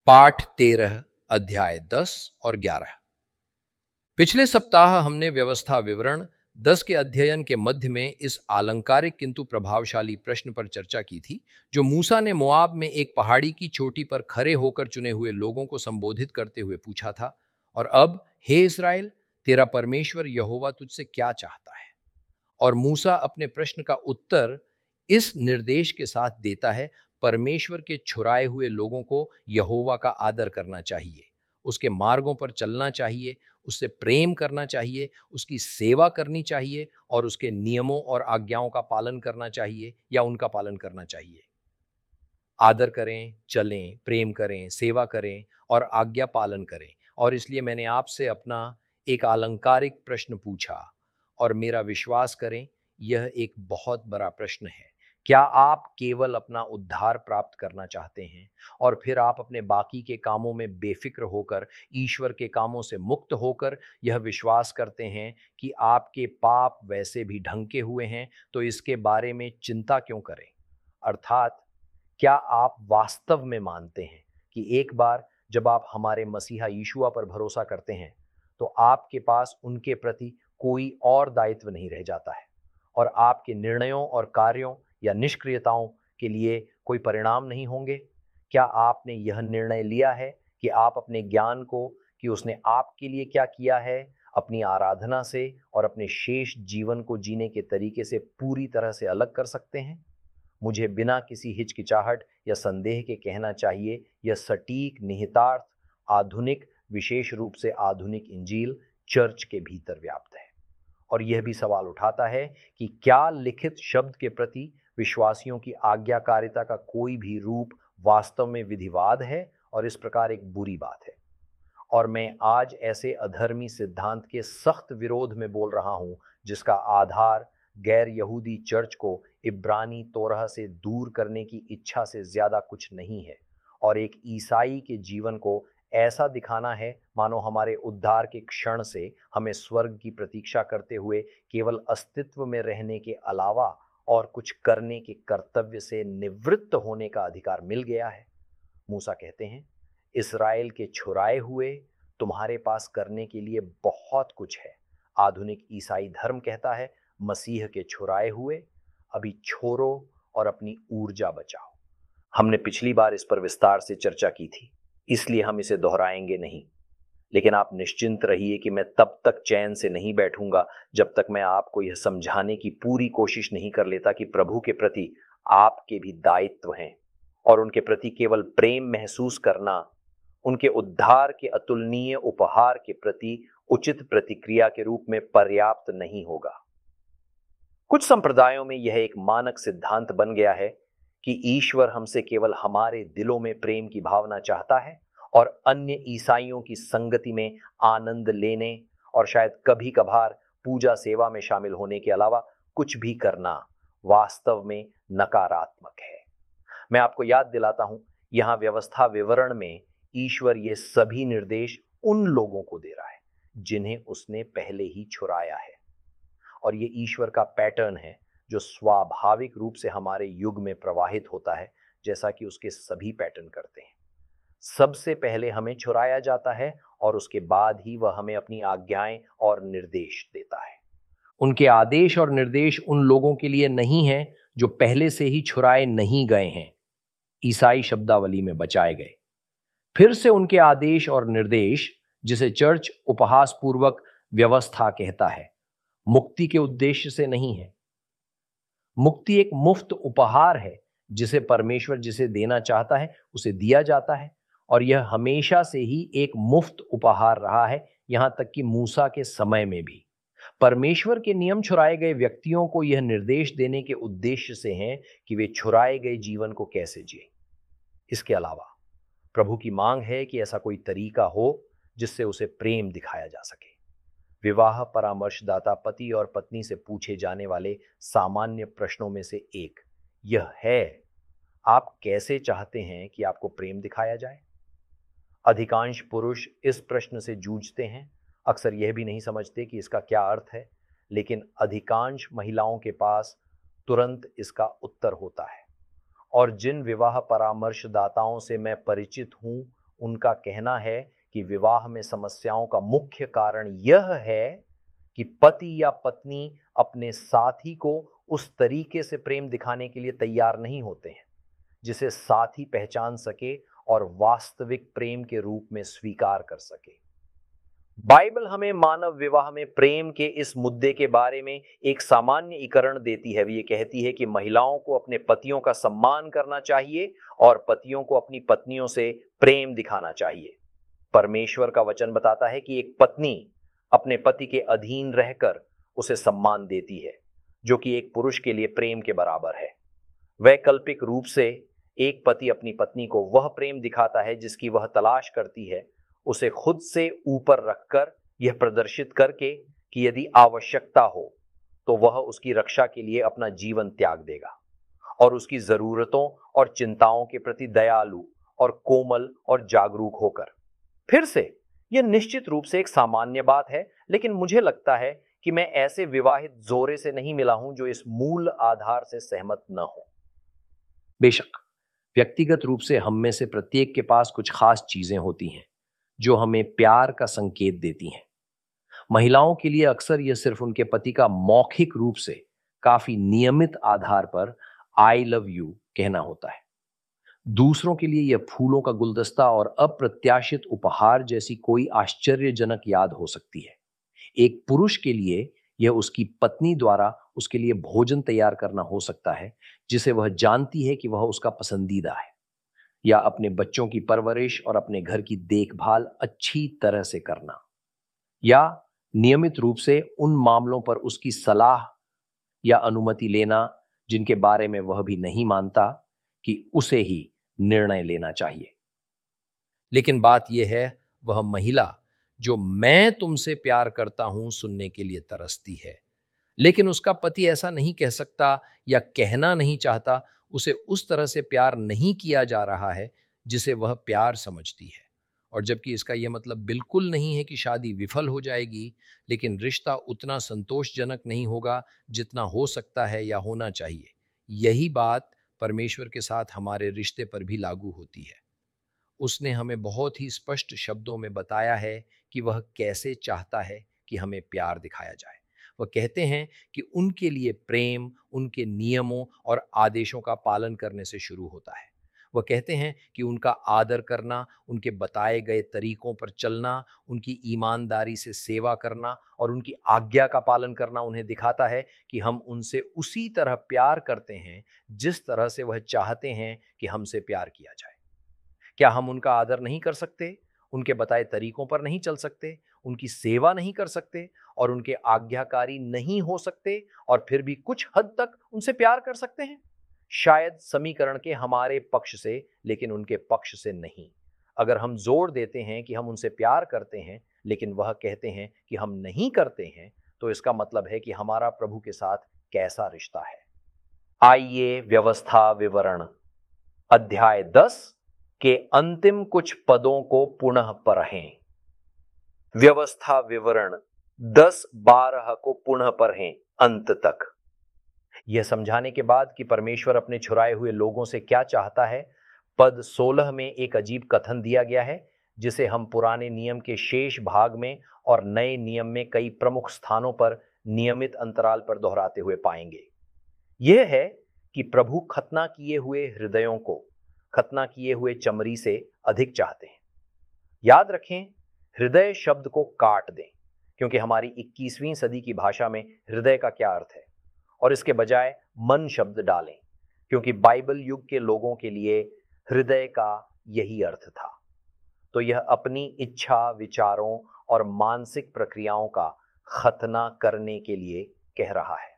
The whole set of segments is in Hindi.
पाठ 13 अध्याय 10 और 11। पिछले सप्ताह हमने व्यवस्था विवरण 10 के अध्ययन के मध्य में इस आलंकारिक किंतु प्रभावशाली प्रश्न पर चर्चा की थी, जो मूसा ने मोआब में एक पहाड़ी की चोटी पर खड़े होकर चुने हुए लोगों को संबोधित करते हुए पूछा था। और अब, हे इस्राएल, तेरा परमेश्वर यहोवा तुझसे क्या चाहता है? और मूसा अपने प्रश्न का उत्तर इस निर्देश के साथ देता है: परमेश्वर के छुड़ाए हुए लोगों को यहोवा का आदर करना चाहिए, उसके मार्गों पर चलना चाहिए, उससे प्रेम करना चाहिए, उसकी सेवा करनी चाहिए और उसके नियमों और आज्ञाओं का पालन करना चाहिए या उनका पालन करना चाहिए। आदर करें, चलें, प्रेम करें, सेवा करें और आज्ञा पालन करें। और इसलिए मैंने आपसे अपना एक आलंकारिक प्रश्न पूछा, और मेरा विश्वास करें, यह एक बहुत बड़ा प्रश्न है। क्या आप केवल अपना उद्धार प्राप्त करना चाहते हैं और फिर आप अपने बाकी के कामों में बेफिक्र होकर, ईश्वर के कामों से मुक्त होकर यह विश्वास करते हैं कि आपके पाप वैसे भी ढंके हुए हैं, तो इसके बारे में चिंता क्यों करें? अर्थात, क्या आप वास्तव में मानते हैं कि एक बार जब आप हमारे मसीहा यीशुआ पर भरोसा करते हैं, तो आपके पास उनके प्रति कोई और दायित्व नहीं रह जाता है और आपके निर्णयों और कार्यों या निष्क्रियताओं के लिए कोई परिणाम नहीं होंगे? क्या आपने यह निर्णय लिया है कि आप अपने ज्ञान को, कि उसने आपके लिए क्या किया है, अपनी आराधना से और अपने शेष जीवन को जीने के तरीके से पूरी तरह से अलग कर सकते हैं? मुझे बिना किसी हिचकिचाहट या संदेह के कहना चाहिए, यह सटीक निहितार्थ आधुनिक, विशेष रूप से आधुनिक इंजील चर्च के भीतर व्याप्त है। और यह भी सवाल उठाता है कि क्या लिखित शब्द के प्रति विश्वासियों की आज्ञाकारिता का कोई भी रूप वास्तव में विधिवाद है और इस प्रकार एक बुरी बात है। और मैं आज ऐसे अधर्मी सिद्धांत के सख्त विरोध में बोल रहा हूं, जिसका आधार गैर यहूदी चर्च को इब्रानी तोरह से दूर करने की इच्छा से ज्यादा कुछ नहीं है, और एक ईसाई के जीवन को ऐसा दिखाना है मानो हमारे उद्धार के क्षण से हमें स्वर्ग की प्रतीक्षा करते हुए केवल अस्तित्व में रहने के अलावा और कुछ करने के कर्तव्य से निवृत्त होने का अधिकार मिल गया है। मूसा कहते हैं, इस्राएल के छुड़ाए हुए, तुम्हारे पास करने के लिए बहुत कुछ है। आधुनिक ईसाई धर्म कहता है, मसीह के छुड़ाए हुए, अभी छोड़ो और अपनी ऊर्जा बचाओ। हमने पिछली बार इस पर विस्तार से चर्चा की थी, इसलिए हम इसे दोहराएंगे नहीं। लेकिन आप निश्चिंत रहिए कि मैं तब तक चैन से नहीं बैठूंगा जब तक मैं आपको यह समझाने की पूरी कोशिश नहीं कर लेता कि प्रभु के प्रति आपके भी दायित्व हैं, और उनके प्रति केवल प्रेम महसूस करना उनके उद्धार के अतुलनीय उपहार के प्रति उचित प्रतिक्रिया के रूप में पर्याप्त नहीं होगा। कुछ संप्रदायों में यह एक मानक सिद्धांत बन गया है कि ईश्वर हमसे केवल हमारे दिलों में प्रेम की भावना चाहता है, और अन्य ईसाइयों की संगति में आनंद लेने और शायद कभी कभार पूजा सेवा में शामिल होने के अलावा कुछ भी करना वास्तव में नकारात्मक है। मैं आपको याद दिलाता हूं, यहां व्यवस्था विवरण में ईश्वर ये सभी निर्देश उन लोगों को दे रहा है जिन्हें उसने पहले ही छुड़ाया है। और ये ईश्वर का पैटर्न है जो स्वाभाविक रूप से हमारे युग में प्रवाहित होता है, जैसा कि उसके सभी पैटर्न करते हैं। सबसे पहले हमें छुड़ाया जाता है और उसके बाद ही वह हमें अपनी आज्ञाएं और निर्देश देता है। उनके आदेश और निर्देश उन लोगों के लिए नहीं हैं जो पहले से ही छुड़ाए नहीं गए हैं, ईसाई शब्दावली में बचाए गए। फिर से उनके आदेश और निर्देश, जिसे चर्च उपहास पूर्वक व्यवस्था कहता है, मुक्ति के उद्देश्य से नहीं है। मुक्ति एक मुफ्त उपहार है जिसे परमेश्वर जिसे देना चाहता है उसे दिया जाता है, और यह हमेशा से ही एक मुफ्त उपहार रहा है, यहां तक कि मूसा के समय में भी। परमेश्वर के नियम छुड़ाए गए व्यक्तियों को यह निर्देश देने के उद्देश्य से हैं कि वे छुड़ाए गए जीवन को कैसे जिए। इसके अलावा प्रभु की मांग है कि ऐसा कोई तरीका हो जिससे उसे प्रेम दिखाया जा सके। विवाह परामर्शदाता पति और पत्नी से पूछे जाने वाले सामान्य प्रश्नों में से एक यह है, आप कैसे चाहते हैं कि आपको प्रेम दिखाया जाए? अधिकांश पुरुष इस प्रश्न से जूझते हैं, अक्सर यह भी नहीं समझते कि इसका क्या अर्थ है, लेकिन अधिकांश महिलाओं के पास तुरंत इसका उत्तर होता है। और जिन विवाह परामर्शदाताओं से मैं परिचित हूं, उनका कहना है कि विवाह में समस्याओं का मुख्य कारण यह है कि पति या पत्नी अपने साथी को उस तरीके से प्रेम दिखाने के लिए तैयार नहीं होते हैं जिसे साथी पहचान सके और वास्तविक प्रेम के रूप में स्वीकार कर सके। बाइबल हमें मानव विवाह में प्रेम के इस मुद्दे के बारे में एक सामान्यीकरण देती है। ये कहती है कि महिलाओं को अपने पतियों का सम्मान करना चाहिए और पतियों को अपनी पत्नियों से प्रेम दिखाना चाहिए। परमेश्वर का वचन बताता है कि एक पत्नी अपने पति के अधीन रहकर उसे सम्मान देती है, जो कि एक पुरुष के लिए प्रेम के बराबर है। वैकल्पिक रूप से एक पति अपनी पत्नी को वह प्रेम दिखाता है जिसकी वह तलाश करती है, उसे खुद से ऊपर रखकर यह प्रदर्शित करके कि यदि आवश्यकता हो तो वह उसकी रक्षा के लिए अपना जीवन त्याग देगा और उसकी जरूरतों और चिंताओं के प्रति दयालु और कोमल और जागरूक होकर। फिर से यह निश्चित रूप से एक सामान्य बात है, लेकिन मुझे लगता है कि मैं ऐसे विवाहित जोरे से नहीं मिला हूं जो इस मूल आधार से सहमत न हो। बेशक व्यक्तिगत रूप से हम में से प्रत्येक के पास कुछ खास चीजें होती हैं जो हमें प्यार का संकेत देती हैं। महिलाओं के लिए अक्सर यह सिर्फ उनके पति का मौखिक रूप से काफी नियमित आधार पर आई लव यू कहना होता है। दूसरों के लिए यह फूलों का गुलदस्ता और अप्रत्याशित उपहार जैसी कोई आश्चर्यजनक याद हो सकती है। एक पुरुष के लिए यह उसकी पत्नी द्वारा उसके लिए भोजन तैयार करना हो सकता है जिसे वह जानती है कि वह उसका पसंदीदा है, या अपने बच्चों की परवरिश और अपने घर की देखभाल अच्छी तरह से करना, या नियमित रूप से उन मामलों पर उसकी सलाह या अनुमति लेना जिनके बारे में वह भी नहीं मानता कि उसे ही निर्णय लेना चाहिए। लेकिन बात यह है, वह महिला जो मैं तुमसे प्यार करता हूं सुनने के लिए तरसती है, लेकिन उसका पति ऐसा नहीं कह सकता या कहना नहीं चाहता, उसे उस तरह से प्यार नहीं किया जा रहा है जिसे वह प्यार समझती है। और जबकि इसका यह मतलब बिल्कुल नहीं है कि शादी विफल हो जाएगी, लेकिन रिश्ता उतना संतोषजनक नहीं होगा जितना हो सकता है या होना चाहिए। यही बात परमेश्वर के साथ हमारे रिश्ते पर भी लागू होती है। उसने हमें बहुत ही स्पष्ट शब्दों में बताया है कि वह कैसे चाहता है कि हमें प्यार दिखाया जाए। वह कहते हैं कि उनके लिए प्रेम उनके नियमों और आदेशों का पालन करने से शुरू होता है। वह कहते हैं कि उनका आदर करना, उनके बताए गए तरीकों पर चलना, उनकी ईमानदारी से सेवा करना और उनकी आज्ञा का पालन करना उन्हें दिखाता है कि हम उनसे उसी तरह प्यार करते हैं जिस तरह से वह चाहते हैं कि हमसे प्यार किया जाए। क्या हम उनका आदर नहीं कर सकते, उनके बताए तरीकों पर नहीं चल सकते, उनकी सेवा नहीं कर सकते और उनके आज्ञाकारी नहीं हो सकते और फिर भी कुछ हद तक उनसे प्यार कर सकते हैं? शायद समीकरण के हमारे पक्ष से, लेकिन उनके पक्ष से नहीं। अगर हम जोर देते हैं कि हम उनसे प्यार करते हैं लेकिन वह कहते हैं कि हम नहीं करते हैं, तो इसका मतलब है कि हमारा प्रभु के साथ कैसा रिश्ता है। आइए व्यवस्था विवरण अध्याय 10 के अंतिम कुछ पदों को पुनः पढ़ें। व्यवस्था विवरण 10-12 को पुनः पढ़ें अंत तक। यह समझाने के बाद कि परमेश्वर अपने छुड़ाए हुए लोगों से क्या चाहता है, पद 16 में एक अजीब कथन दिया गया है जिसे हम पुराने नियम के शेष भाग में और नए नियम में कई प्रमुख स्थानों पर नियमित अंतराल पर दोहराते हुए पाएंगे। यह है कि प्रभु खतना किए हुए हृदयों को खतना किए हुए चमड़ी से अधिक चाहते हैं। याद रखें, हृदय शब्द को काट दें, क्योंकि हमारी 21वीं सदी की भाषा में हृदय का क्या अर्थ है, और इसके बजाय मन शब्द डालें, क्योंकि बाइबल युग के लोगों के लिए हृदय का यही अर्थ था। तो यह अपनी इच्छा, विचारों और मानसिक प्रक्रियाओं का खतना करने के लिए कह रहा है।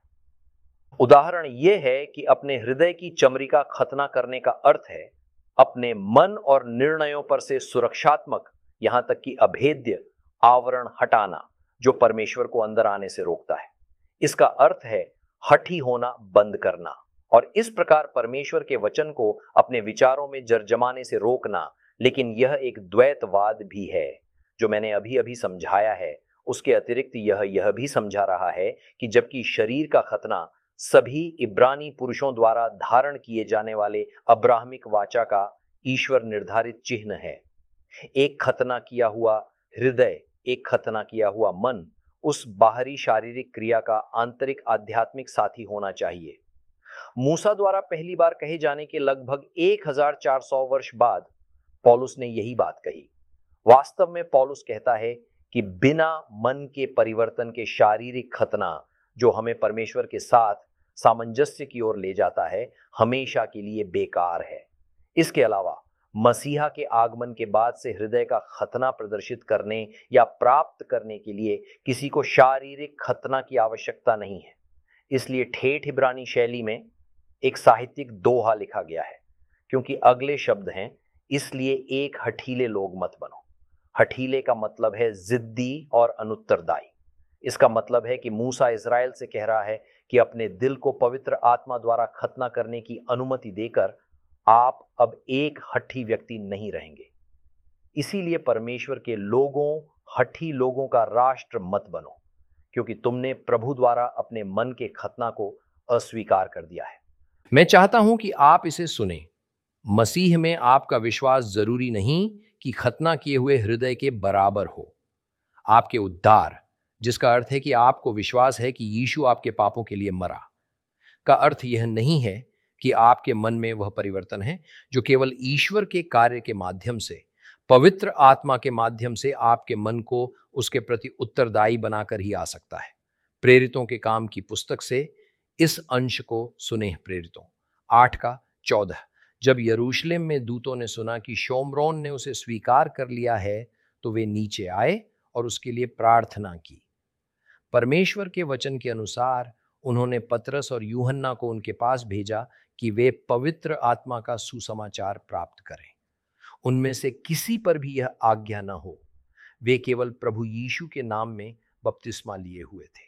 उदाहरण यह है कि अपने हृदय की चमड़ी का खतना करने का अर्थ है अपने मन और निर्णयों पर से सुरक्षात्मक, यहां तक कि अभेद्य आवरण हटाना जो परमेश्वर को अंदर आने से रोकता है। इसका अर्थ है हठी होना बंद करना और इस प्रकार परमेश्वर के वचन को अपने विचारों में जरजमाने से रोकना। लेकिन यह एक द्वैतवाद भी है जो मैंने अभी अभी समझाया है। उसके अतिरिक्त यह भी समझा रहा है कि जबकि शरीर का खतना सभी इब्रानी पुरुषों द्वारा धारण किए जाने वाले अब्राहमिक वाचा का ईश्वर निर्धारित चिन्ह है, एक खतना किया हुआ हृदय, एक खतना किया हुआ मन उस बाहरी शारीरिक क्रिया का आंतरिक आध्यात्मिक साथी होना चाहिए। मूसा द्वारा पहली बार कहे जाने के लगभग 1400 वर्ष बाद पौलुस ने यही बात कही। वास्तव में पौलुस कहता है कि बिना मन के परिवर्तन के शारीरिक खतना जो हमें परमेश्वर के साथ सामंजस्य की ओर ले जाता है, हमेशा के लिए बेकार है। इसके अलावा मसीहा के आगमन के बाद से हृदय का खतना प्रदर्शित करने या प्राप्त करने के लिए किसी को शारीरिक खतना की आवश्यकता नहीं है। इसलिए ठेठ इब्रानी शैली में एक साहित्यिक दोहा लिखा गया है, क्योंकि अगले शब्द हैं, इसलिए एक हठीले लोग मत बनो। हठीले का मतलब है जिद्दी और अनुत्तरदायी। इसका मतलब है कि मूसा इज़राइल से कह रहा है कि अपने दिल को पवित्र आत्मा द्वारा खतना करने की अनुमति देकर आप अब एक हठी व्यक्ति नहीं रहेंगे। इसीलिए परमेश्वर के लोगों, हठी लोगों का राष्ट्र मत बनो, क्योंकि तुमने प्रभु द्वारा अपने मन के खतना को अस्वीकार कर दिया है। मैं चाहता हूं कि आप इसे सुने। मसीह में आपका विश्वास जरूरी नहीं कि खतना किए हुए हृदय के बराबर हो। आपके उद्धार, जिसका अर्थ है कि आपको विश्वास है कि यीशु आपके पापों के लिए मरा, का अर्थ यह नहीं है कि आपके मन में वह परिवर्तन है जो केवल ईश्वर के कार्य के माध्यम से, पवित्र आत्मा के माध्यम से आपके मन को उसके प्रति उत्तरदायी बनाकर ही आ सकता है। प्रेरितों के काम की पुस्तक से इस अंश को सुने। प्रेरितों 8:14। जब यरूशलेम में दूतों ने सुना कि शोमरोन ने उसे स्वीकार कर लिया है, तो वे नीचे आए और उसके लिए प्रार्थना की। परमेश्वर के वचन के अनुसार उन्होंने पतरस और यूहन्ना को उनके पास भेजा कि वे पवित्र आत्मा का सुसमाचार प्राप्त करें। उनमें से किसी पर भी यह आज्ञा न हो। वे केवल प्रभु यीशु के नाम में बपतिस्मा लिए हुए थे।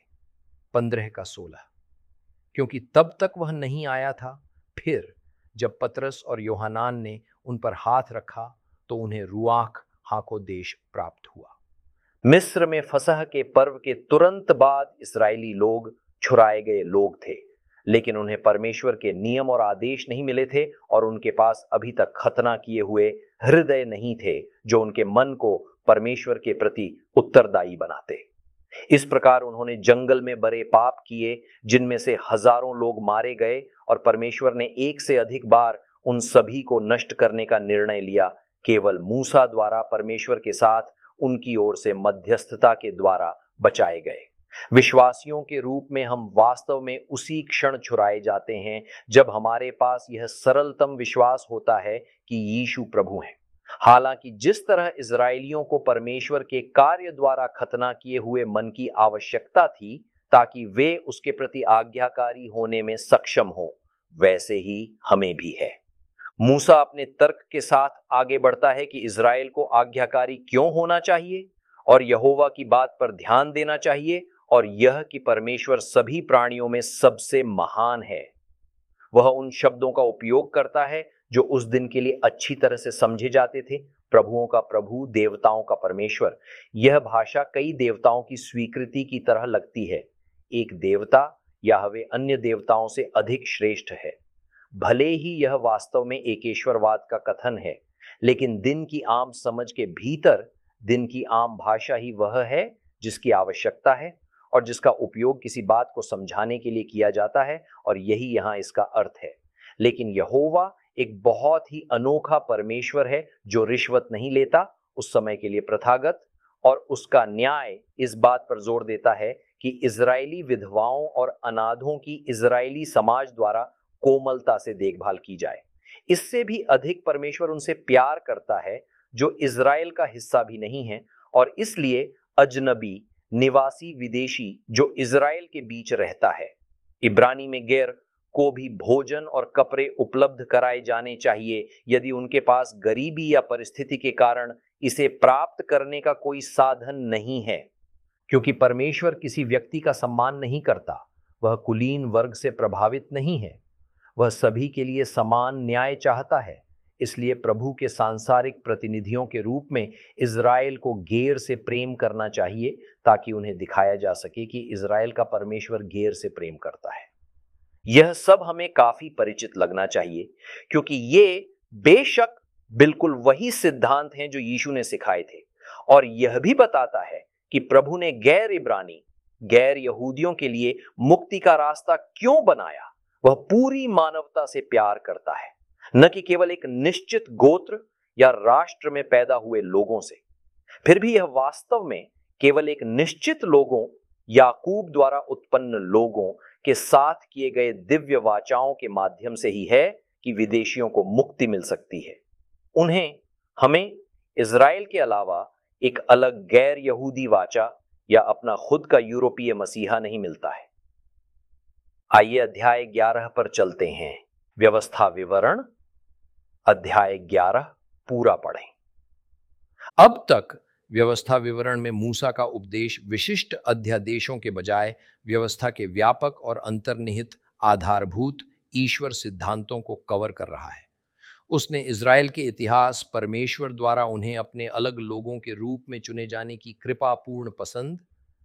15:16। क्योंकि तब तक वह नहीं आया था। फिर जब पतरस और योहानान ने उन पर हाथ रखा तो उन्हें रुआख हाकोदेश प्राप्त हुआ। मिस्र में फसह के पर्व के तुरंत बाद इस्राएली लोग छुड़ाए गए लोग थे, लेकिन उन्हें परमेश्वर के नियम और आदेश नहीं मिले थे और उनके पास अभी तक खतना किए हुए हृदय नहीं थे जो उनके मन को परमेश्वर के प्रति उत्तरदायी बनाते। इस प्रकार उन्होंने जंगल में बड़े पाप किए, जिनमें से हजारों लोग मारे गए और परमेश्वर ने एक से अधिक बार उन सभी को नष्ट करने का निर्णय लिया। केवल मूसा द्वारा परमेश्वर के साथ उनकी ओर से मध्यस्थता के द्वारा बचाए गए। विश्वासियों के रूप में हम वास्तव में उसी क्षण छुड़ाए जाते हैं जब हमारे पास यह सरलतम विश्वास होता है कि यीशु प्रभु हैं। हालांकि जिस तरह इजरायलियों को परमेश्वर के कार्य द्वारा खतना किए हुए मन की आवश्यकता थी ताकि वे उसके प्रति आज्ञाकारी होने में सक्षम हो, वैसे ही हमें भी है। मूसा अपने तर्क के साथ आगे बढ़ता है कि इजराइल को आज्ञाकारी क्यों होना चाहिए और यहोवा की बात पर ध्यान देना चाहिए, और यह कि परमेश्वर सभी प्राणियों में सबसे महान है। वह उन शब्दों का उपयोग करता है जो उस दिन के लिए अच्छी तरह से समझे जाते थे। प्रभुओं का प्रभु, देवताओं का परमेश्वर। यह भाषा कई देवताओं की स्वीकृति की तरह लगती है। एक देवता याहवे अन्य देवताओं से अधिक श्रेष्ठ है। भले ही यह वास्तव में एकेश्वरवाद का कथन है, लेकिन दिन की आम समझ के भीतर दिन की आम भाषा ही वह है जिसकी आवश्यकता है और जिसका उपयोग किसी बात को समझाने के लिए किया जाता है, और यही यहाँ इसका अर्थ है। लेकिन यहोवा एक बहुत ही अनोखा परमेश्वर है जो रिश्वत नहीं लेता, उस समय के लिए प्रथागत, और उसका न्याय इस बात पर जोर देता है कि इजरायली विधवाओं और अनाथों की इजरायली समाज द्वारा कोमलता से देखभाल की जाए। इससे भी अधिक परमेश्वर उनसे प्यार करता है जो इजराइल का हिस्सा भी नहीं है, और इसलिए अजनबी, निवासी, विदेशी जो इजराइल के बीच रहता है, इब्रानी में गैर को भी भोजन और कपड़े उपलब्ध कराए जाने चाहिए यदि उनके पास गरीबी या परिस्थिति के कारण इसे प्राप्त करने का कोई साधन नहीं है। क्योंकि परमेश्वर किसी व्यक्ति का सम्मान नहीं करता, वह कुलीन वर्ग से प्रभावित नहीं है, वह सभी के लिए समान न्याय चाहता है। इसलिए प्रभु के सांसारिक प्रतिनिधियों के रूप में इजराइल को गैर से प्रेम करना चाहिए ताकि उन्हें दिखाया जा सके कि इजराइल का परमेश्वर गैर से प्रेम करता है। यह सब हमें काफी परिचित लगना चाहिए, क्योंकि ये बेशक बिल्कुल वही सिद्धांत हैं जो यीशु ने सिखाए थे, और यह भी बताता है कि प्रभु ने गैर इब्रानी, गैर यहूदियों के लिए मुक्ति का रास्ता क्यों बनाया। वह पूरी मानवता से प्यार करता है, न कि केवल एक निश्चित गोत्र या राष्ट्र में पैदा हुए लोगों से। फिर भी यह वास्तव में केवल एक निश्चित लोगों, याकूब द्वारा उत्पन्न लोगों के साथ किए गए दिव्य वाचाओं के माध्यम से ही है कि विदेशियों को मुक्ति मिल सकती है। उन्हें, हमें इज़राइल के अलावा एक अलग गैर यहूदी वाचा या अपना खुद का यूरोपीय मसीहा नहीं मिलता है। आइए अध्याय 11 पर चलते हैं। व्यवस्था विवरण अध्याय 11 पूरा पढ़ें। अब तक व्यवस्था विवरण में मूसा का उपदेश विशिष्ट अध्यादेशों के बजाय व्यवस्था के व्यापक और अंतर्निहित आधारभूत ईश्वर सिद्धांतों को कवर कर रहा है। उसने इज़राइल के इतिहास, परमेश्वर द्वारा उन्हें अपने अलग लोगों के रूप में चुने जाने की कृपापूर्ण पसंद,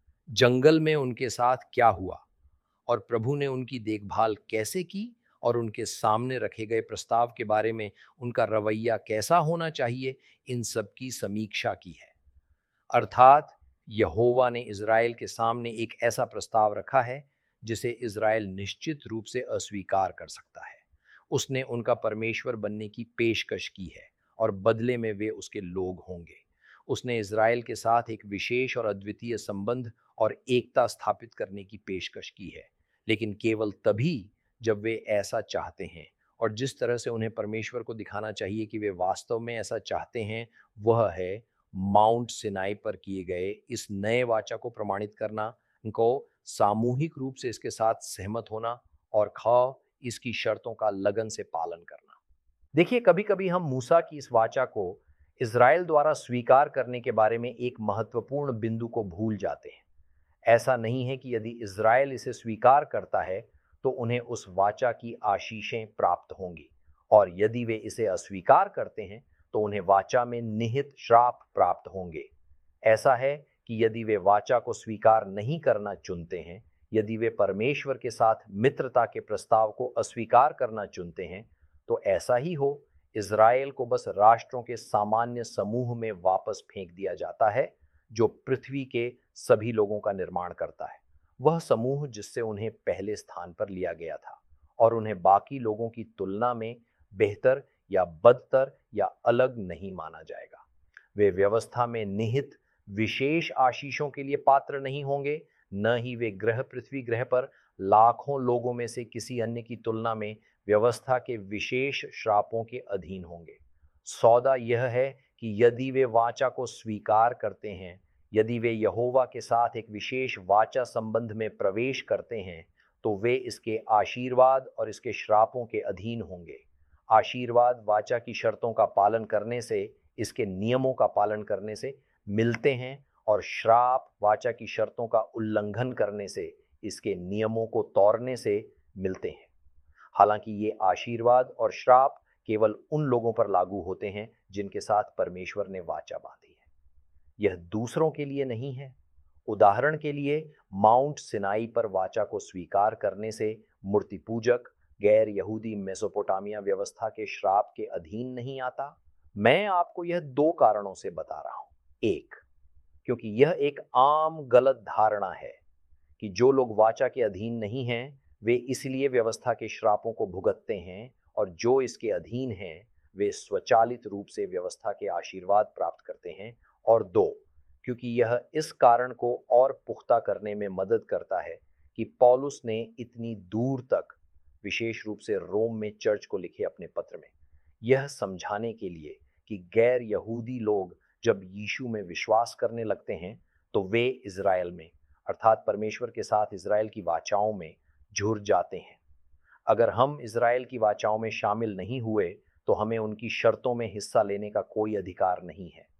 जंगल में उनके साथ क्या हुआ और प्रभु ने उनकी देखभाल कैसे की, और उनके सामने रखे गए प्रस्ताव के बारे में उनका रवैया कैसा होना चाहिए, इन सब की समीक्षा की है। अर्थात यहोवा ने इज़राइल के सामने एक ऐसा प्रस्ताव रखा है जिसे इज़राइल निश्चित रूप से अस्वीकार कर सकता है। उसने उनका परमेश्वर बनने की पेशकश की है और बदले में वे उसके लोग होंगे। उसने इज़राइल के साथ एक विशेष और अद्वितीय संबंध और एकता स्थापित करने की पेशकश की है, लेकिन केवल तभी जब वे ऐसा चाहते हैं। और जिस तरह से उन्हें परमेश्वर को दिखाना चाहिए कि वे वास्तव में ऐसा चाहते हैं, वह है माउंट सिनाई पर किए गए इस नए वाचा को प्रमाणित करना, को सामूहिक रूप से इसके साथ सहमत होना और इसकी शर्तों का लगन से पालन करना। देखिए, कभी कभी हम मूसा की इस वाचा को इज़राइल द्वारा स्वीकार करने के बारे में एक महत्वपूर्ण बिंदु को भूल जाते हैं। ऐसा नहीं है कि यदि इज़राइल इसे स्वीकार करता है तो उन्हें उस वाचा की आशीषें प्राप्त होंगी, और यदि वे इसे अस्वीकार करते हैं तो उन्हें वाचा में निहित श्राप प्राप्त होंगे। ऐसा है कि यदि वे वाचा को स्वीकार नहीं करना चुनते हैं, यदि वे परमेश्वर के साथ मित्रता के प्रस्ताव को अस्वीकार करना चुनते हैं, तो ऐसा ही हो, इज़राइल को बस राष्ट्रों के सामान्य समूह में वापस फेंक दिया जाता है जो पृथ्वी के सभी लोगों का निर्माण करता है। वह समूह जिससे उन्हें पहले स्थान पर लिया गया था और उन्हें बाकी लोगों की तुलना में बेहतर या बदतर या अलग नहीं माना जाएगा। वे व्यवस्था में निहित विशेष आशीषों के लिए पात्र नहीं होंगे, न ही वे पृथ्वी ग्रह पर लाखों लोगों में से किसी अन्य की तुलना में व्यवस्था के विशेष श्रापों के अधीन होंगे। सौदा यह है कि यदि वे वाचा को स्वीकार करते हैं, यदि वे यहोवा के साथ एक विशेष वाचा संबंध में प्रवेश करते हैं, तो वे इसके आशीर्वाद और इसके श्रापों के अधीन होंगे। आशीर्वाद वाचा की शर्तों का पालन करने से, इसके नियमों का पालन करने से मिलते हैं, और श्राप वाचा की शर्तों का उल्लंघन करने से, इसके नियमों को तोड़ने से मिलते हैं। हालांकि ये आशीर्वाद और श्राप केवल उन लोगों पर लागू होते हैं जिनके साथ परमेश्वर ने वाचा बांधी है। यह दूसरों के लिए नहीं है। उदाहरण के लिए, माउंट सिनाई पर वाचा को स्वीकार करने से मूर्ति पूजक गैर यहूदी मेसोपोटामिया व्यवस्था के श्राप के अधीन नहीं आता। मैं आपको यह दो कारणों से बता रहा हूं। एक, क्योंकि यह एक आम गलत धारणा है कि जो लोग वाचा के अधीन नहीं हैं, वे इसलिए व्यवस्था के श्रापों को भुगतते हैं, और जो इसके अधीन हैं वे स्वचालित रूप से व्यवस्था के आशीर्वाद प्राप्त करते हैं। और दो, क्योंकि यह इस कारण को और पुख्ता करने में मदद करता है कि पौलुस ने इतनी दूर तक, विशेष रूप से रोम में चर्च को लिखे अपने पत्र में, यह समझाने के लिए कि गैर यहूदी लोग जब यीशु में विश्वास करने लगते हैं तो वे इज़राइल में, अर्थात परमेश्वर के साथ इज़राइल की वाचाओं में जुड़ जाते हैं। अगर हम इज़राइल की वाचाओं में शामिल नहीं हुए तो हमें उनकी शर्तों में हिस्सा लेने का कोई अधिकार नहीं है।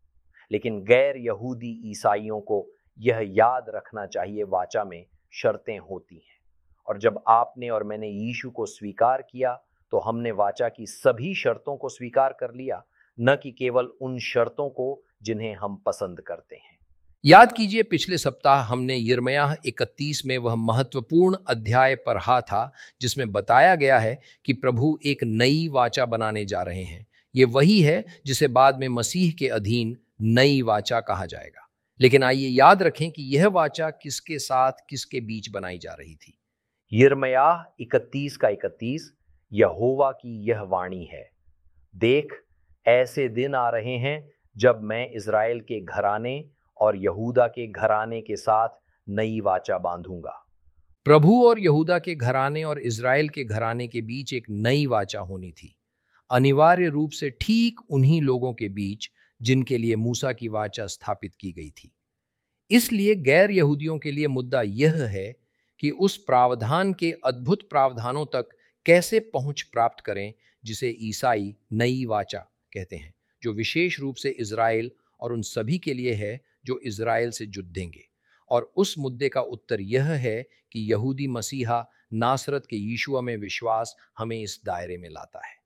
लेकिन गैर यहूदी ईसाइयों को यह याद रखना चाहिए, वाचा में शर्तें होती हैं, और जब आपने और मैंने यीशु को स्वीकार किया तो हमने वाचा की सभी शर्तों को स्वीकार कर लिया, न कि केवल उन शर्तों को जिन्हें हम पसंद करते हैं। याद कीजिए, पिछले सप्ताह हमने यिर्मयाह 31 में वह महत्वपूर्ण अध्याय पढ़ा था जिसमें बताया गया है कि प्रभु एक नई वाचा बनाने जा रहे हैं। ये वही है जिसे बाद में मसीह के अधीन नई वाचा कहा जाएगा। लेकिन आइए याद रखें कि यह वाचा किसके साथ, किसके बीच बनाई जा रही थी। यिर्मयाह 31 का 31, यहोवा की यह वाणी है, देख ऐसे दिन आ रहे हैं जब मैं इज़राइल के घराने और यहूदा के घराने के साथ नई वाचा बांधूंगा। प्रभु और यहूदा के घराने और इज़राइल के घराने के बीच एक नई वाचा होनी थी, अनिवार्य रूप से ठीक उन्हीं लोगों के बीच जिनके लिए मूसा की वाचा स्थापित की गई थी। इसलिए गैर यहूदियों के लिए मुद्दा यह है कि उस प्रावधान के अद्भुत प्रावधानों तक कैसे पहुंच प्राप्त करें जिसे ईसाई नई वाचा कहते हैं, जो विशेष रूप से इज़राइल और उन सभी के लिए है जो इज़राइल से जुड़ेंगे। और उस मुद्दे का उत्तर यह है कि यहूदी मसीहा नासरत के यीशुआ में विश्वास हमें इस दायरे में लाता है।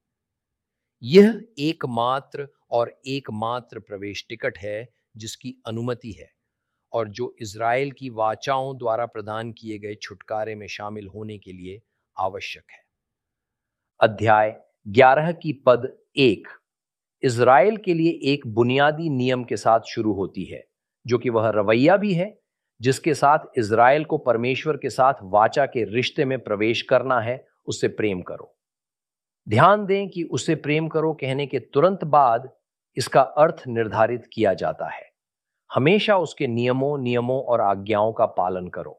यह एकमात्र और एकमात्र प्रवेश टिकट है जिसकी अनुमति है और जो इज़राइल की वाचाओं द्वारा प्रदान किए गए छुटकारे में शामिल होने के लिए आवश्यक है। अध्याय 11 की पद 1 इज़राइल के लिए एक बुनियादी नियम के साथ शुरू होती है, जो कि वह रवैया भी है जिसके साथ इज़राइल को परमेश्वर के साथ वाचा के रिश्ते में प्रवेश करना है। उससे प्रेम करो। ध्यान दें कि उससे प्रेम करो कहने के तुरंत बाद इसका अर्थ निर्धारित किया जाता है, हमेशा उसके नियमों और आज्ञाओं का पालन करो।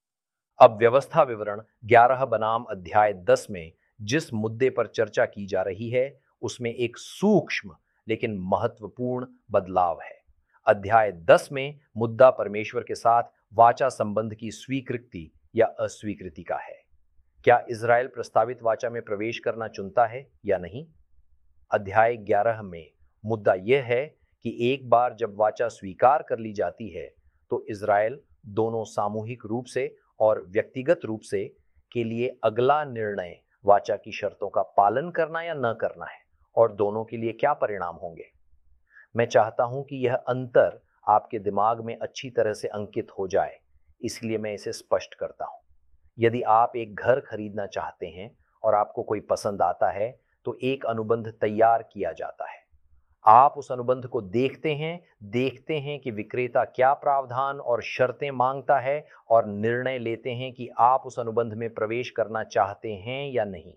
अब व्यवस्था विवरण 11 बनाम अध्याय 10 में जिस मुद्दे पर चर्चा की जा रही है उसमें एक सूक्ष्म लेकिन महत्वपूर्ण बदलाव है। अध्याय 10 में मुद्दा परमेश्वर के साथ वाचा संबंध की स्वीकृति या अस्वीकृति का है। क्या इज़राइल प्रस्तावित वाचा में प्रवेश करना चुनता है या नहीं? अध्याय 11 में मुद्दा यह है कि एक बार जब वाचा स्वीकार कर ली जाती है तो इज़राइल दोनों सामूहिक रूप से और व्यक्तिगत रूप से के लिए अगला निर्णय वाचा की शर्तों का पालन करना या न करना है, और दोनों के लिए क्या परिणाम होंगे। मैं चाहता हूं कि यह अंतर आपके दिमाग में अच्छी तरह से अंकित हो जाए, इसलिए मैं इसे स्पष्ट करता हूं। यदि आप एक घर खरीदना चाहते हैं और आपको कोई पसंद आता है तो एक अनुबंध तैयार किया जाता है। आप उस अनुबंध को देखते हैं कि विक्रेता क्या प्रावधान और शर्तें मांगता है और निर्णय लेते हैं कि आप उस अनुबंध में प्रवेश करना चाहते हैं या नहीं।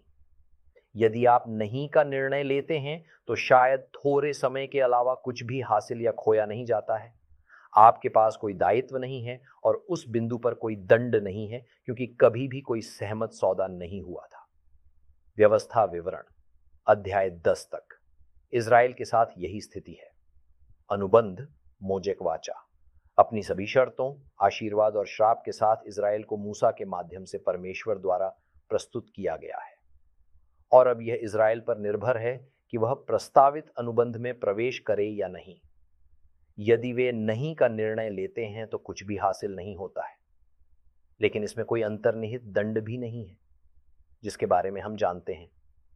यदि आप नहीं का निर्णय लेते हैं तो शायद थोड़े समय के अलावा कुछ भी हासिल या खोया नहीं जाता है। आपके पास कोई दायित्व नहीं है और उस बिंदु पर कोई दंड नहीं है, क्योंकि कभी भी कोई सहमत सौदा नहीं हुआ था। व्यवस्था विवरण अध्याय 10 तक इज़राइल के साथ यही स्थिति है। अनुबंध मोजेक वाचा अपनी सभी शर्तों, आशीर्वाद और श्राप के साथ इज़राइल को मूसा के माध्यम से परमेश्वर द्वारा प्रस्तुत किया गया है, और अब यह इज़राइल पर निर्भर है कि वह प्रस्तावित अनुबंध में प्रवेश करे या नहीं। यदि वे नहीं का निर्णय लेते हैं तो कुछ भी हासिल नहीं होता है, लेकिन इसमें कोई अंतर्निहित दंड भी नहीं है जिसके बारे में हम जानते हैं।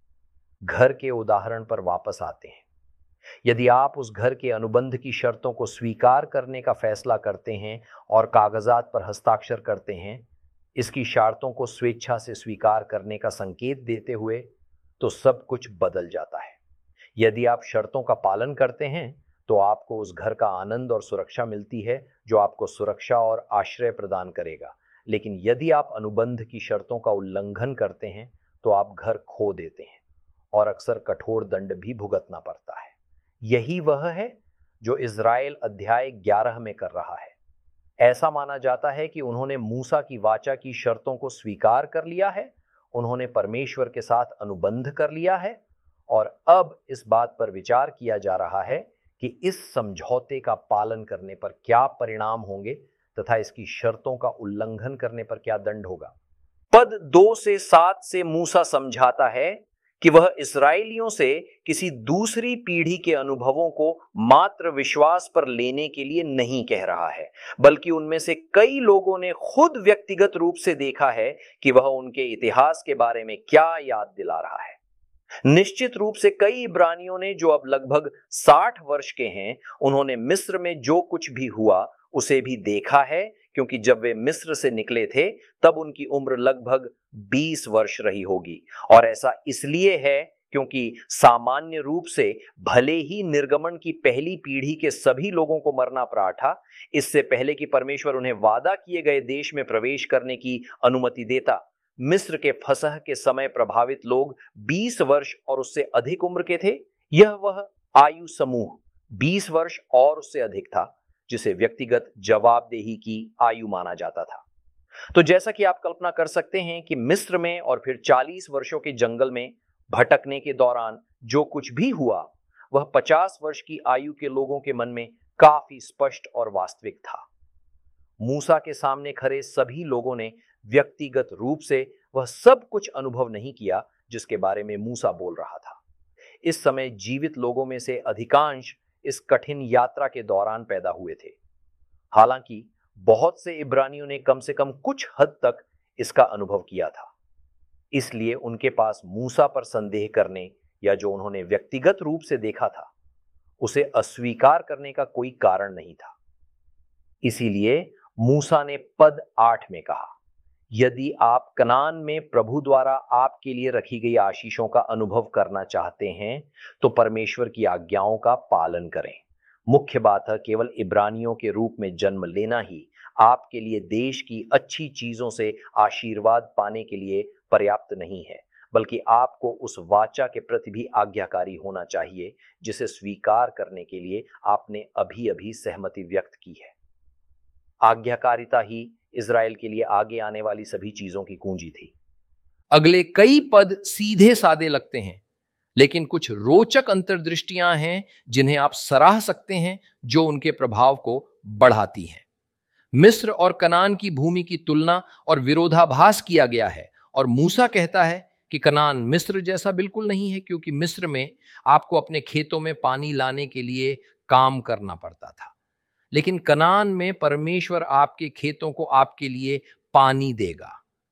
घर के उदाहरण पर वापस आते हैं। यदि आप उस घर के अनुबंध की शर्तों को स्वीकार करने का फैसला करते हैं और कागजात पर हस्ताक्षर करते हैं, इसकी शर्तों को स्वेच्छा से स्वीकार करने का संकेत देते हुए, तो सब कुछ बदल जाता है। यदि आप शर्तों का पालन करते हैं तो आपको उस घर का आनंद और सुरक्षा मिलती है जो आपको सुरक्षा और आश्रय प्रदान करेगा। लेकिन यदि आप अनुबंध की शर्तों का उल्लंघन करते हैं तो आप घर खो देते हैं और अक्सर कठोर दंड भी भुगतना पड़ता है। यही वह है जो इज़राइल अध्याय 11 में कर रहा है। ऐसा माना जाता है कि उन्होंने मूसा की वाचा की शर्तों को स्वीकार कर लिया है, उन्होंने परमेश्वर के साथ अनुबंध कर लिया है, और अब इस बात पर विचार किया जा रहा है कि इस समझौते का पालन करने पर क्या परिणाम होंगे तथा इसकी शर्तों का उल्लंघन करने पर क्या दंड होगा। पद 2 से 7 से मूसा समझाता है कि वह इस्राएलियों से किसी दूसरी पीढ़ी के अनुभवों को मात्र विश्वास पर लेने के लिए नहीं कह रहा है, बल्कि उनमें से कई लोगों ने खुद व्यक्तिगत रूप से देखा है कि वह उनके इतिहास के बारे में क्या याद दिला रहा है। निश्चित रूप से कई इब्रानियों ने, जो अब लगभग 60 वर्ष के हैं, उन्होंने मिस्र में जो कुछ भी हुआ उसे भी देखा है, क्योंकि जब वे मिस्र से निकले थे तब उनकी उम्र लगभग 20 वर्ष रही होगी। और ऐसा इसलिए है क्योंकि सामान्य रूप से भले ही निर्गमन की पहली पीढ़ी के सभी लोगों को मरना पड़ा था, इससे पहले कि परमेश्वर उन्हें वादा किए गए देश में प्रवेश करने की अनुमति देता, मिस्र के फसह के समय प्रभावित लोग 20 वर्ष और उससे अधिक उम्र के थे। यह वह आयु समूह 20 वर्ष और उससे अधिक था जिसे व्यक्तिगत जवाबदेही की आयु माना जाता था। तो जैसा कि आप कल्पना कर सकते हैं कि मिस्र में और फिर 40 वर्षों के जंगल में भटकने के दौरान जो कुछ भी हुआ वह 50 वर्ष की आयु के लोगों के मन में काफी स्पष्ट और वास्तविक था। मूसा के सामने खड़े सभी लोगों ने व्यक्तिगत रूप से वह सब कुछ अनुभव नहीं किया जिसके बारे में मूसा बोल रहा था। इस समय जीवित लोगों में से अधिकांश इस कठिन यात्रा के दौरान पैदा हुए थे। हालांकि बहुत से इब्रानियों ने कम से कम कुछ हद तक इसका अनुभव किया था, इसलिए उनके पास मूसा पर संदेह करने या जो उन्होंने व्यक्तिगत रूप से देखा था उसे अस्वीकार करने का कोई कारण नहीं था। इसीलिए मूसा ने पद 8 में कहा, यदि आप कनान में प्रभु द्वारा आपके लिए रखी गई आशीषों का अनुभव करना चाहते हैं तो परमेश्वर की आज्ञाओं का पालन करें। मुख्य बात है, केवल इब्रानियों के रूप में जन्म लेना ही आपके लिए देश की अच्छी चीजों से आशीर्वाद पाने के लिए पर्याप्त नहीं है, बल्कि आपको उस वाचा के प्रति भी आज्ञाकारी होना चाहिए जिसे स्वीकार करने के लिए आपने अभी अभी सहमति व्यक्त की है। आज्ञाकारिता ही इज़राइल के लिए आगे आने वाली सभी चीजों की कुंजी थी। अगले कई पद सीधे सादे लगते हैं, लेकिन कुछ रोचक अंतर्दृष्टियां हैं जिन्हें आप सराह सकते हैं, जो उनके प्रभाव को बढ़ाती हैं। मिस्र और कनान की भूमि की तुलना और विरोधाभास किया गया है और मूसा कहता है कि कनान मिस्र जैसा बिल्कुल नहीं है, क्योंकि मिस्र में आपको अपने खेतों में पानी लाने के लिए काम करना पड़ता था, लेकिन कनान में परमेश्वर आपके खेतों को आपके लिए पानी देगा।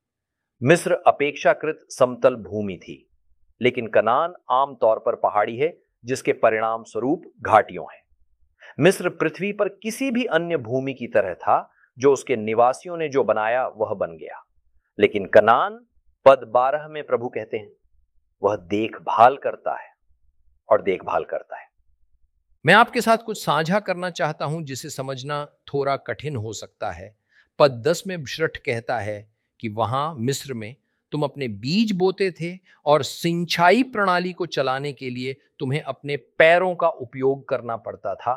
मिस्र अपेक्षाकृत समतल भूमि थी, लेकिन कनान आमतौर पर पहाड़ी है जिसके परिणाम स्वरूप घाटियों हैं। मिस्र पृथ्वी पर किसी भी अन्य भूमि की तरह था, जो उसके निवासियों ने जो बनाया वह बन गया, लेकिन कनान पद 12 में प्रभु कहते हैं वह देखभाल करता है और देखभाल करता है। मैं आपके साथ कुछ साझा करना चाहता हूं जिसे समझना थोड़ा कठिन हो सकता है। पद 10 में बिश्रठ कहता है कि वहां मिस्र में तुम अपने बीज बोते थे और सिंचाई प्रणाली को चलाने के लिए तुम्हें अपने पैरों का उपयोग करना पड़ता था।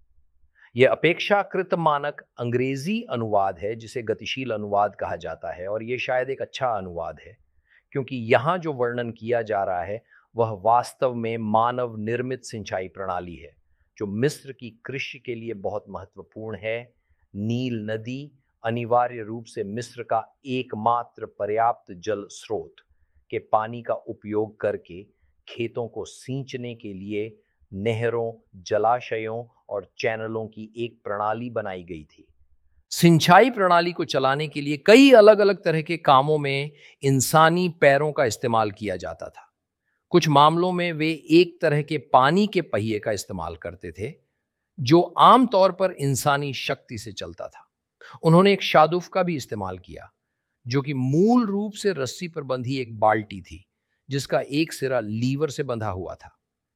यह अपेक्षाकृत मानक अंग्रेजी अनुवाद है जिसे गतिशील अनुवाद कहा जाता है, और यह शायद एक अच्छा अनुवाद है क्योंकि यहां जो वर्णन किया जा रहा है वह वास्तव में मानव निर्मित सिंचाई प्रणाली है जो मिस्र की कृषि के लिए बहुत महत्वपूर्ण है। नील नदी अनिवार्य रूप से मिस्र का एकमात्र पर्याप्त जल स्रोत के पानी का उपयोग करके खेतों को सींचने के लिए नहरों, जलाशयों और चैनलों की एक प्रणाली बनाई गई थी। सिंचाई प्रणाली को चलाने के लिए कई अलग अलग तरह के कामों में इंसानी पैरों का इस्तेमाल किया जाता था। कुछ मामलों में वे एक तरह के पानी के पहिए का इस्तेमाल करते थे जो आमतौर पर इंसानी शक्ति से चलता था। उन्होंने एक शादुफ का भी इस्तेमाल किया जो कि मूल रूप से रस्सी पर बंधी एक बाल्टी थी जिसका एक सिरा लीवर से बंधा हुआ था।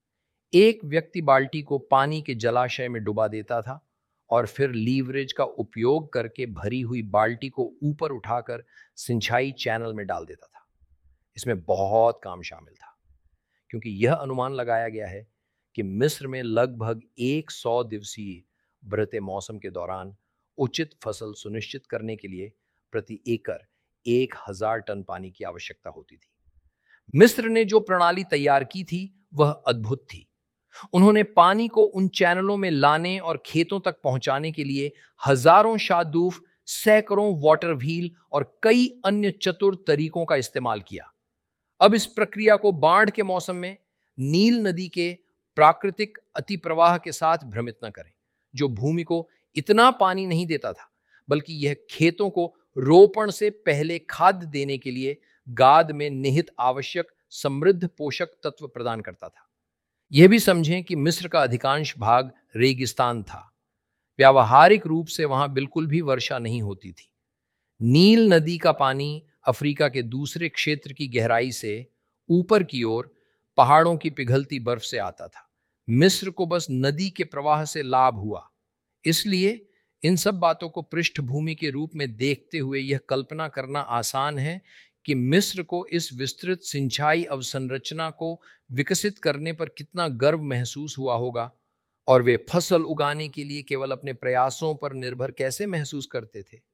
एक व्यक्ति बाल्टी को पानी के जलाशय में डुबा देता था और फिर लीवरेज का उपयोग करके भरी हुई बाल्टी को ऊपर उठाकर सिंचाई चैनल में डाल देता था। इसमें बहुत काम शामिल था क्योंकि यह अनुमान लगाया गया है कि मिस्र में लगभग 100 दिवसीय बढ़ते मौसम के दौरान उचित फसल सुनिश्चित करने के लिए प्रति एकड़ 1000 टन पानी की आवश्यकता होती थी। मिस्र ने जो प्रणाली तैयार की थी वह अद्भुत थी। उन्होंने पानी को उन चैनलों में लाने और खेतों तक पहुंचाने के लिए हजारों शादूफ, सैकड़ों वाटर व्हील और कई अन्य चतुर तरीकों का इस्तेमाल किया। अब इस प्रक्रिया को बाढ़ के मौसम में नील नदी के प्राकृतिक अतिप्रवाह के साथ भ्रमित न करें, जो भूमि को इतना पानी नहीं देता था, बल्कि यह खेतों को रोपण से पहले खाद देने के लिए गाद में निहित आवश्यक समृद्ध पोषक तत्व प्रदान करता था। यह भी समझें कि मिस्र का अधिकांश भाग रेगिस्तान था। व्यावहारिक रूप से वहां बिल्कुल भी वर्षा नहीं होती थी। नील नदी का पानी अफ्रीका के दूसरे क्षेत्र की गहराई से ऊपर की ओर पहाड़ों की पिघलती बर्फ से आता था। मिस्र को बस नदी के प्रवाह से लाभ हुआ। इसलिए इन सब बातों को पृष्ठभूमि के रूप में देखते हुए यह कल्पना करना आसान है कि मिस्र को इस विस्तृत सिंचाई अवसंरचना को विकसित करने पर कितना गर्व महसूस हुआ होगा, और वे फसल उगाने के लिए केवल अपने प्रयासों पर निर्भर कैसे महसूस करते थे।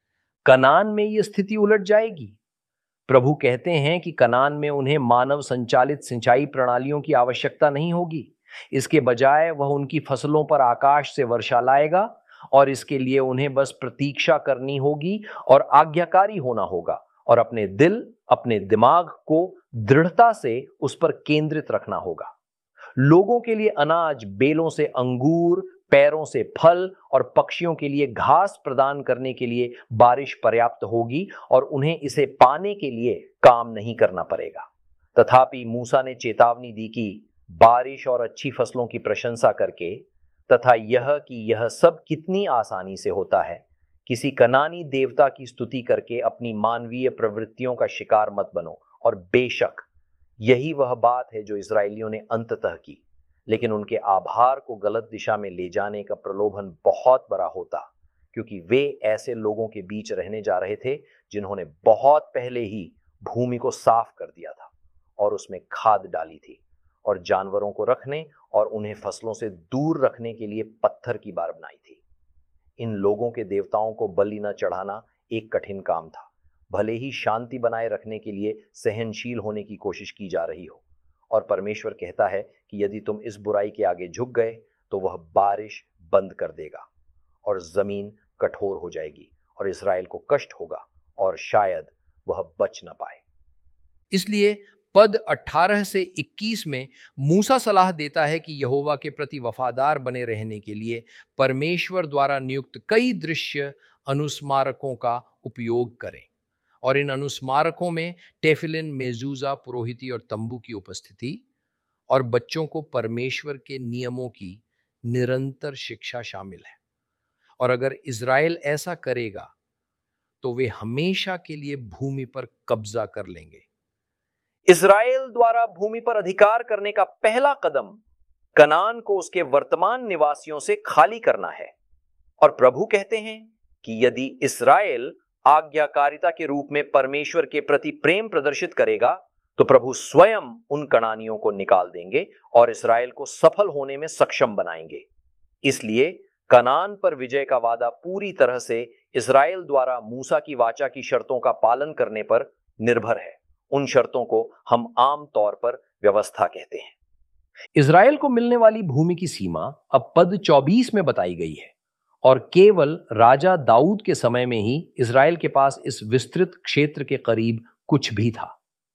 कनान में यह स्थिति उलट जाएगी। प्रभु कहते हैं कि कनान में उन्हें मानव संचालित सिंचाई प्रणालियों की आवश्यकता नहीं होगी। इसके बजाय वह उनकी फसलों पर आकाश से वर्षा लाएगा और इसके लिए उन्हें बस प्रतीक्षा करनी होगी और आज्ञाकारी होना होगा और अपने दिल, अपने दिमाग को दृढ़ता से उस पर केंद्रित रखना होगा। लोगों के लिए अनाज, बेलों से अंगूर, पैरों से फल और पक्षियों के लिए घास प्रदान करने के लिए बारिश पर्याप्त होगी और उन्हें इसे पाने के लिए काम नहीं करना पड़ेगा। तथापि मूसा ने चेतावनी दी कि बारिश और अच्छी फसलों की प्रशंसा करके, तथा यह कि यह सब कितनी आसानी से होता है, किसी कनानी देवता की स्तुति करके अपनी मानवीय प्रवृत्तियों का शिकार मत बनो। और बेशक यही वह बात है जो इजरायलियों ने अंततः की, लेकिन उनके आभार को गलत दिशा में ले जाने का प्रलोभन बहुत बड़ा होता, क्योंकि वे ऐसे लोगों के बीच रहने जा रहे थे जिन्होंने बहुत पहले ही भूमि को साफ कर दिया था और उसमें खाद डाली थी और जानवरों को रखने और उन्हें फसलों से दूर रखने के लिए पत्थर की बार बनाई थी। इन लोगों के देवताओं को बलि न चढ़ाना एक कठिन काम था, भले ही शांति बनाए रखने के लिए सहनशील होने की कोशिश की जा रही हो। और परमेश्वर कहता है कि यदि तुम इस बुराई के आगे झुक गए तो वह बारिश बंद कर देगा और जमीन कठोर हो जाएगी और इस्राएल को कष्ट होगा और शायद वह बच न पाए। इसलिए पद 18 से 21 में मूसा सलाह देता है कि यहोवा के प्रति वफादार बने रहने के लिए परमेश्वर द्वारा नियुक्त कई दृश्य अनुस्मारकों का उपयोग करें, और इन अनुस्मारकों में टेफिलिन, मेजूजा, पुरोहिती और तंबू की उपस्थिति और बच्चों को परमेश्वर के नियमों की निरंतर शिक्षा शामिल है। और अगर इज़राइल ऐसा करेगा तो वे हमेशा के लिए भूमि पर कब्जा कर लेंगे। इस्राएल द्वारा भूमि पर अधिकार करने का पहला कदम कनान को उसके वर्तमान निवासियों से खाली करना है। और प्रभु कहते हैं कि यदि इस्राएल आज्ञाकारिता के रूप में परमेश्वर के प्रति प्रेम प्रदर्शित करेगा तो प्रभु स्वयं उन कनानियों को निकाल देंगे और इस्राएल को सफल होने में सक्षम बनाएंगे। इसलिए कनान पर विजय का वादा पूरी तरह से इस्राएल द्वारा मूसा की वाचा की शर्तों का पालन करने पर निर्भर है। उन शर्तों को हम आम तौर पर व्यवस्था कहते हैं। इस्राएल को मिलने वाली भूमि की सीमा अब पद 24 में बताई गई है और केवल राजा दाऊद के समय में ही इस्राएल के पास इस विस्तृत क्षेत्र के करीब कुछ भी था।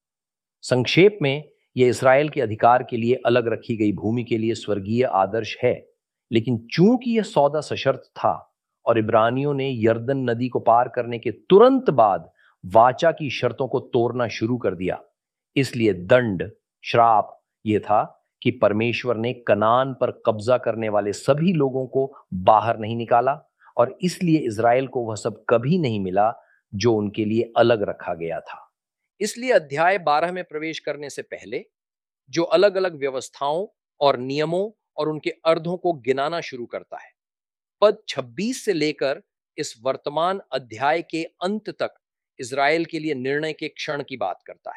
संक्षेप में यह इस्राएल के अधिकार के लिए अलग रखी गई भूमि के लिए स्वर्गीय आदर्श है, लेकिन चूंकि यह सौदा सशर्त था और इब्रानियों ने यर्दन नदी को पार करने के तुरंत बाद वाचा की शर्तों को तोड़ना शुरू कर दिया, इसलिए दंड, श्राप यह था कि परमेश्वर ने कनान पर कब्जा करने वाले सभी लोगों को बाहर नहीं निकाला और इसलिए इज़राइल को वह सब कभी नहीं मिला जो उनके लिए अलग रखा गया था। इसलिए अध्याय 12 में प्रवेश करने से पहले जो अलग अलग व्यवस्थाओं और नियमों और उनके अर्धों को गिनाना शुरू करता है, पद 26 से लेकर इस वर्तमान अध्याय के अंत तक इज़राइल के लिए निर्णय के क्षण की बात करता है।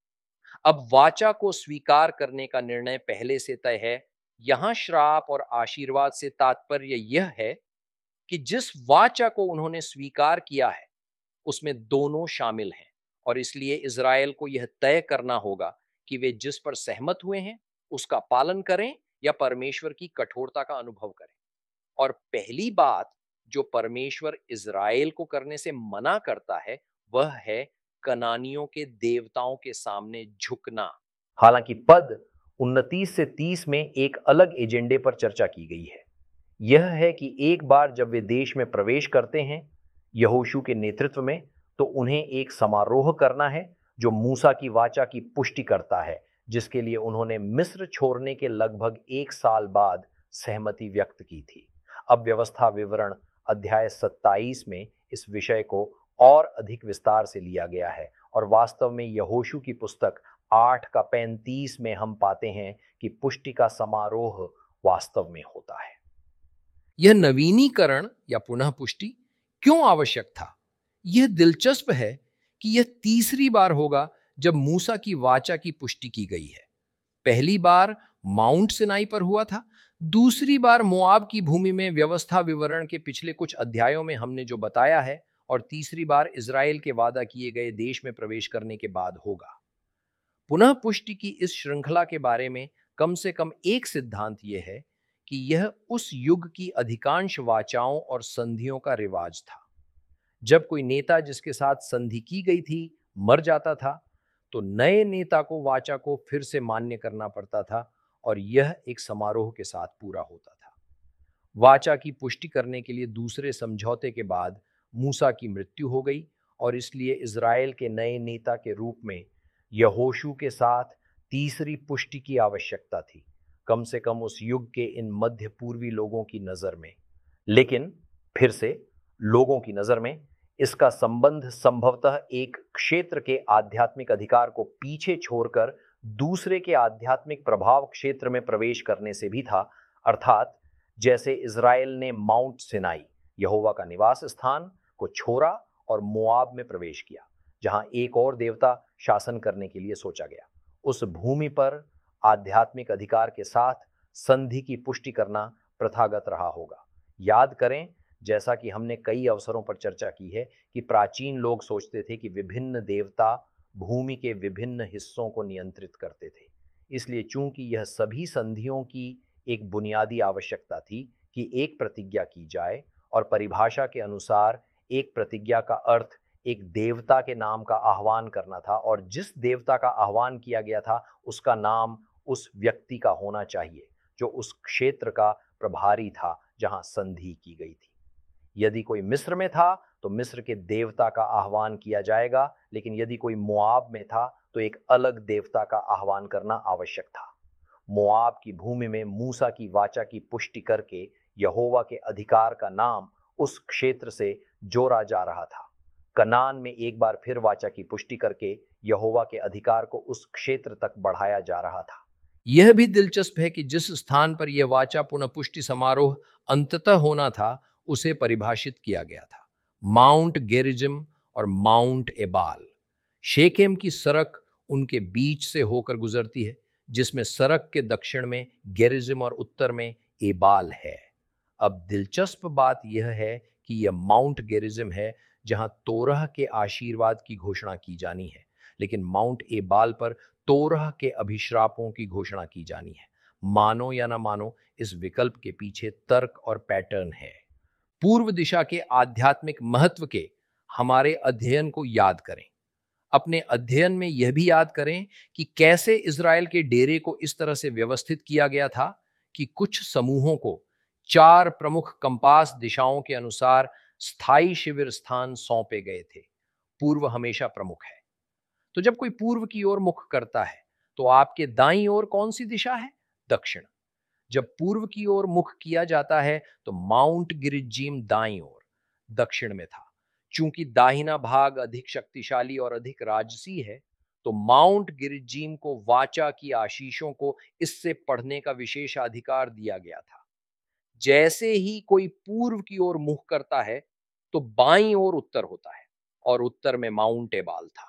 अब वाचा को स्वीकार करने का निर्णय पहले से तय है। यहां श्राप और आशीर्वाद से तात्पर्य यह है कि जिस वाचा को उन्होंने स्वीकार किया है उसमें दोनों शामिल हैं, और इसलिए इज़राइल को यह तय करना होगा कि वे जिस पर सहमत हुए हैं उसका पालन करें या परमेश्वर की कठोरता का अनुभव करें। और पहली बात जो परमेश्वर इज़राइल को करने से मना करता है वह है कनानियों के देवताओं के सामने झुकना। हालांकि पद 29 से 30 में एक अलग एजेंडे पर चर्चा की गई है। यह है कि एक बार जब वे देश में प्रवेश करते हैं यहोशू के नेतृत्व में, तो उन्हें एक समारोह करना है जो मूसा की वाचा की पुष्टि करता है, जिसके लिए उन्होंने मिस्र छोड़ने के लगभग 1 साल बाद सहमति व्यक्त की थी। अब व्यवस्था विवरण अध्याय 27 में इस विषय को और अधिक विस्तार से लिया गया है और वास्तव में यहोशू की पुस्तक 8 का 35 में हम पाते हैं कि पुष्टि का समारोह वास्तव में होता है। यह नवीनीकरण या पुनः पुष्टि क्यों आवश्यक था? यह दिलचस्प है कि यह तीसरी बार होगा जब मूसा की वाचा की पुष्टि की गई है। पहली बार माउंट सिनाई पर हुआ था, दूसरी बार मोआब की भूमि में व्यवस्था विवरण के पिछले कुछ अध्यायों में हमने जो बताया है, और तीसरी बार इज़राइल के वादा किए गए देश में प्रवेश करने के बाद होगा। पुनः पुष्टि की इस श्रृंखला के बारे में कम से कम एक सिद्धांत यह है कि यह उस युग की अधिकांश वाचाओं और संधियों का रिवाज था। जब कोई नेता जिसके साथ संधि की गई थी मर जाता था, तो नए नेता को वाचा को फिर से मान्य करना पड़ता था, और यह एक समारोह के साथ पूरा होता था। वाचा की पुष्टि करने के लिए दूसरे समझौते के बाद मूसा की मृत्यु हो गई, और इसलिए इज़राइल के नए नेता के रूप में यहोशू के साथ तीसरी पुष्टि की आवश्यकता थी, कम से कम उस युग के इन मध्य पूर्वी लोगों की नज़र में। लेकिन फिर से लोगों की नज़र में इसका संबंध संभवतः एक क्षेत्र के आध्यात्मिक अधिकार को पीछे छोड़कर दूसरे के आध्यात्मिक प्रभाव क्षेत्र में प्रवेश करने से भी था, अर्थात जैसे इज़राइल ने माउंट सिनाई, यहोवा का निवास स्थान, को छोड़ा और मोआब में प्रवेश किया, जहां एक और देवता शासन करने के लिए सोचा गया। उस भूमि पर आध्यात्मिक अधिकार के साथ संधि की पुष्टि करना प्रथागत रहा होगा। याद करें, जैसा कि हमने कई अवसरों पर चर्चा की है, कि प्राचीन लोग सोचते थे कि विभिन्न देवता भूमि के विभिन्न हिस्सों को नियंत्रित करते थे। इसलिए चूंकि यह सभी संधियों की एक बुनियादी आवश्यकता थी कि एक प्रतिज्ञा की जाए, और परिभाषा के अनुसार एक प्रतिज्ञा का अर्थ एक देवता के नाम का आह्वान करना था, और जिस देवता का आह्वान किया गया था उसका नाम उस व्यक्ति का होना चाहिए जो उस क्षेत्र का प्रभारी था जहां संधि की गई थी। यदि कोई मिस्र में था तो मिस्र के देवता का आह्वान किया जाएगा, लेकिन यदि कोई मोआब में था तो एक अलग देवता का आह्वान करना आवश्यक था। मोआब की भूमि में मूसा की वाचा की पुष्टि करके यहोवा के अधिकार का नाम उस क्षेत्र से जोड़ा जा रहा था। कनान में एक बार फिर वाचा की पुष्टि करके यहोवा के अधिकार को उस क्षेत्र तक बढ़ाया जा रहा था। यह भी दिलचस्प है कि जिस स्थान पर यह वाचा पुनः पुष्टि समारोह अंततः होना था, उसे परिभाषित किया गया था, माउंट गेरिजिम और माउंट एबाल। शेकेम की सड़क उनके बीच से होकर गुजरती है, जिसमें सड़क के दक्षिण में गेरिजिम और उत्तर में एबाल है। अब दिलचस्प बात यह है कि यह माउंट गेरिजिम है जहां तोरह के आशीर्वाद की घोषणा की जानी है, लेकिन माउंट एबाल पर तोरह के अभिश्रापों की घोषणा की जानी है। मानो या ना मानो, इस विकल्प के पीछे तर्क और पैटर्न है। पूर्व दिशा के आध्यात्मिक महत्व के हमारे अध्ययन को याद करें। अपने अध्ययन में यह भी याद करें कि कैसे इज़राइल के डेरे को इस तरह से व्यवस्थित किया गया था कि कुछ समूहों को 4 प्रमुख कंपास दिशाओं के अनुसार स्थायी शिविर स्थान सौंपे गए थे। पूर्व हमेशा प्रमुख है, तो जब कोई पूर्व की ओर मुख करता है तो आपके दाईं ओर कौन सी दिशा है? दक्षिण। जब पूर्व की ओर मुख किया जाता है तो माउंट गिरिज्जीम दाईं ओर दक्षिण में था। चूंकि दाहिना भाग अधिक शक्तिशाली और अधिक राजसी है, तो माउंट गिरिज्जीम को वाचा की आशीषों को इससे पढ़ने का विशेषाधिकार दिया गया था। जैसे ही कोई पूर्व की ओर मुख करता है तो बाईं ओर उत्तर होता है, और उत्तर में माउंट एबाल था।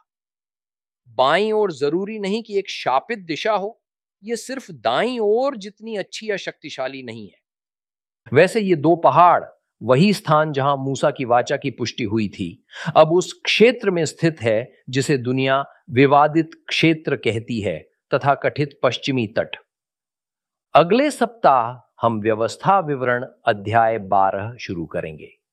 बाईं ओर जरूरी नहीं कि एक शापित दिशा हो, यह सिर्फ दाईं ओर जितनी अच्छी या शक्तिशाली नहीं है। वैसे ये 2 पहाड़ वही स्थान जहां मूसा की वाचा की पुष्टि हुई थी, अब उस क्षेत्र में स्थित है जिसे दुनिया विवादित क्षेत्र कहती है, तथा कथित पश्चिमी तट। अगले सप्ताह हम व्यवस्था विवरण अध्याय 12 शुरू करेंगे।